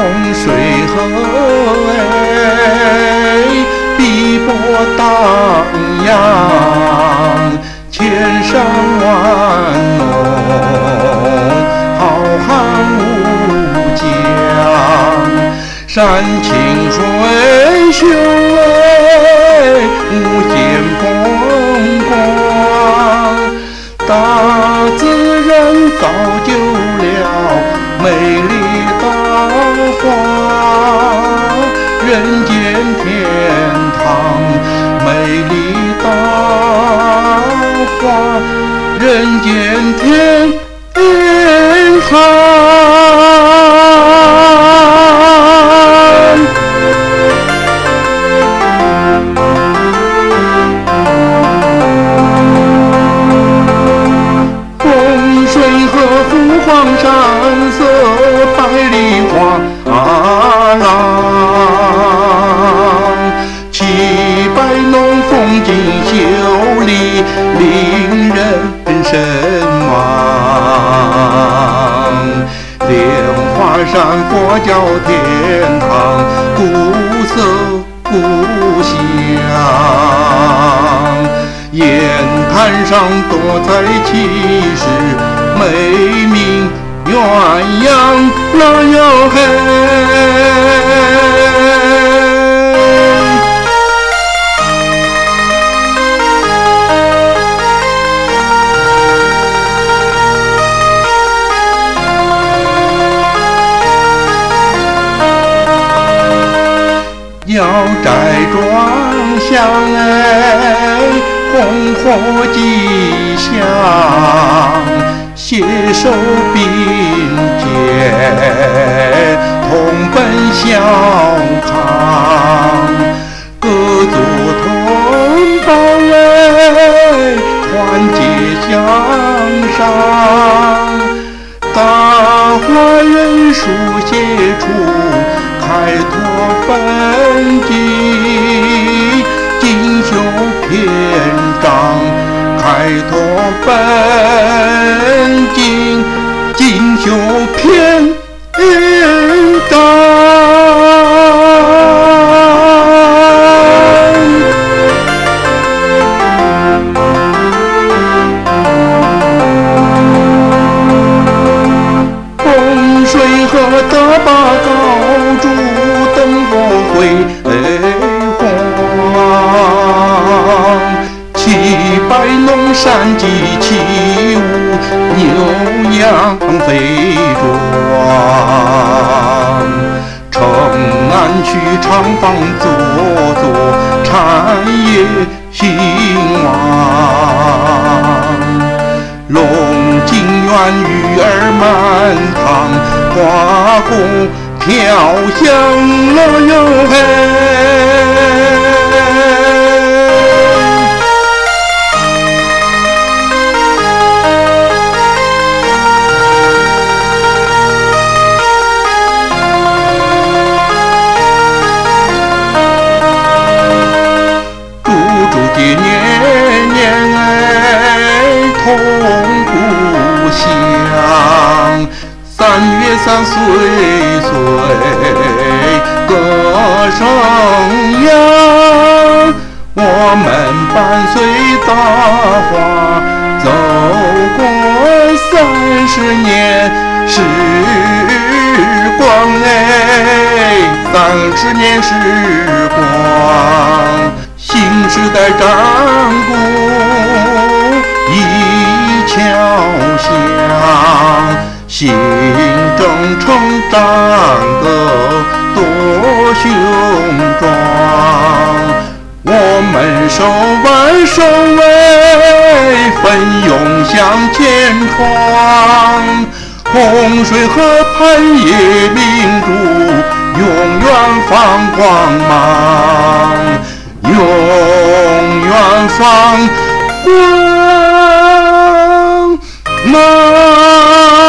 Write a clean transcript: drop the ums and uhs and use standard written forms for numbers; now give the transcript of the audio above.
水河碧波荡漾，千山万浓，浩瀚无疆。山清水秀无限风光，大自然造就了美丽大花，人间天堂，美丽大花，人间天堂。黄山色百里花浪，齐白龙风景秀丽，令人神往。莲花山佛教天堂，古色古香。眼看上多彩气势，美名鸳鸯那又嘿，要寨庄乡烽火吉祥，携手并肩，同奔小康，各族同胞团结向上，大华人书写出开拓奋进，锦绣篇章，开拓奋进，锦绣篇章。洪水河德坝高筑灯火辉煌，齐白龙山鸡起舞，牛羊飞壮。城南区厂房座座，产业兴旺。龙井园鱼儿满塘，花鼓飘香了哟嘿。同故乡，3月3岁岁歌声扬，我们伴随大花走过30年时光30年时光，新时代战鼓一敲响，新征程战歌多雄壮，我们手挽手奋勇向前闯，洪水河畔野明珠永远放光芒，永远放光芒。